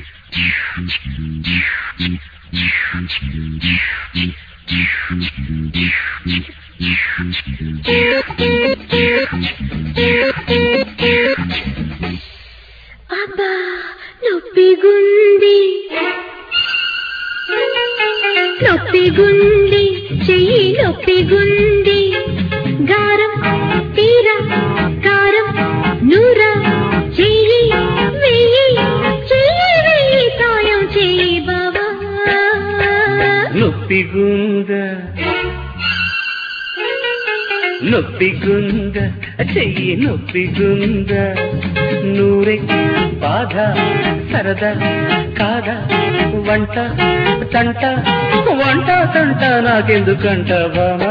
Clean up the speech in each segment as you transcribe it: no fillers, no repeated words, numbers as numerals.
అబ్బా నొప్పిగుంది నొప్పిగుంది చెయ్యి నొప్పిగుంది గారం తీరా కారం నూరా చెయ్యి వెయ్యి చెయ్యి వెయ్యి సాయం చెయ్యి బాబా నొప్పిగుందా నొప్పిగుంద చెయ్యి నొప్పిగుంద నూరే బాధ సరదా కాదా వంట తంట వంట తంట నాకెందుకంట బామా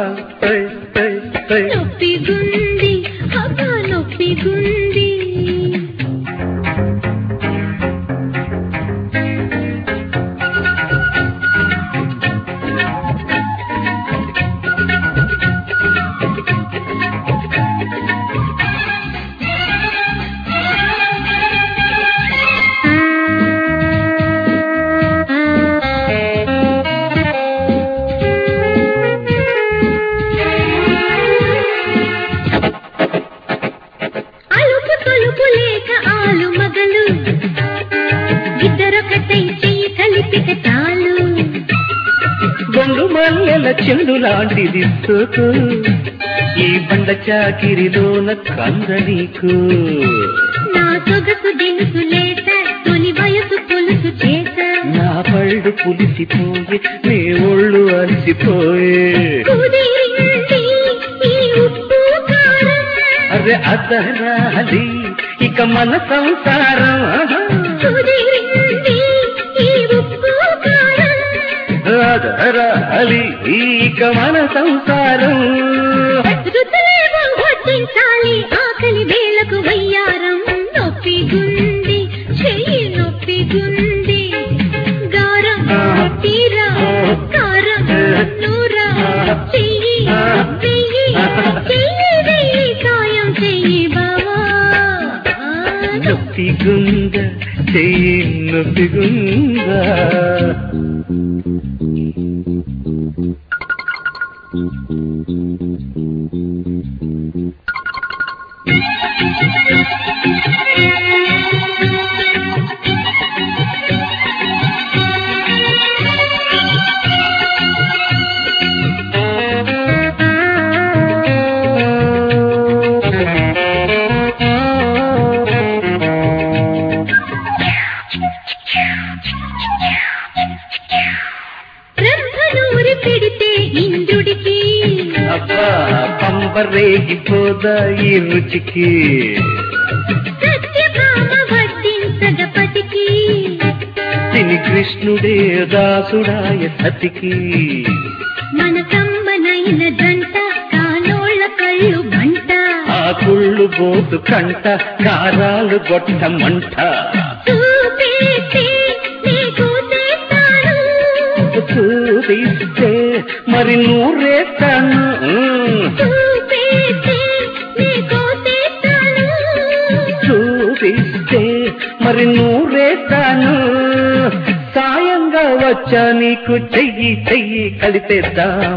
నొప్పిగుంది అబ్బా నొప్పిగుంది గొంగు మల్లెల చెండు లాంటిది సోకు ఈ బండ చాకిరిలోన కంద నీకు నా సొగసు దినుసు లేత తొలి వయసు పులుసు చేత నా పళ్ళు పులిసిపోయి నీ ఒళ్ళు అలసిపోయే అరే అదరాలి ఇక మన సంసారం అదరాలి ఇక మన సంసారం ఆకలి వేళకు వయ్యారం నొప్పిగుంది చెయ్యి నొప్పిగుంది గారం తీరా కారం నూరా చెయ్యి వెయ్యి చెయ్యి వెయ్యి సాయం చెయ్యి బావా నొప్పిగుంద చెయ్యి నొప్పిగుందా అబ్బా పంబరేగిపోదా ఈ రుచికి సత్యభామవర్తించగపతికి తిని కృష్ణుడే దాసుడాయ సతికి మన కమ్మనైన జంట కానోళ్ళ కళ్ళు బంట ఆ కుళ్ళు బోతు కంట కారాలు గొట్ట మంట చూపిస్తే మరి నూరేస్తాను చూపిస్తే మరి నూరేస్తాను సాయంగా వచ్చా నీకు చెయ్యి చెయ్యి కలిపేద్దాం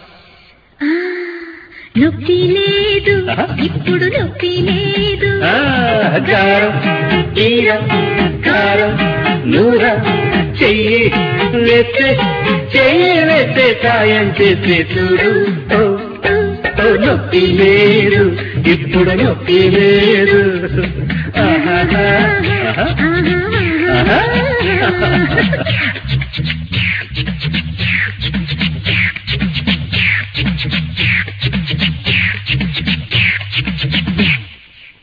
నొప్పి లేదు ఇప్పుడు నొప్పి లేదు కారం తీరా కారం నూరా చెయ్యి వేస్తే చెయ్యి వేస్తే సాయం చేస్తే చూడు నొప్పి లేదు ఇప్పుడు నొప్పి లేదు ఆహా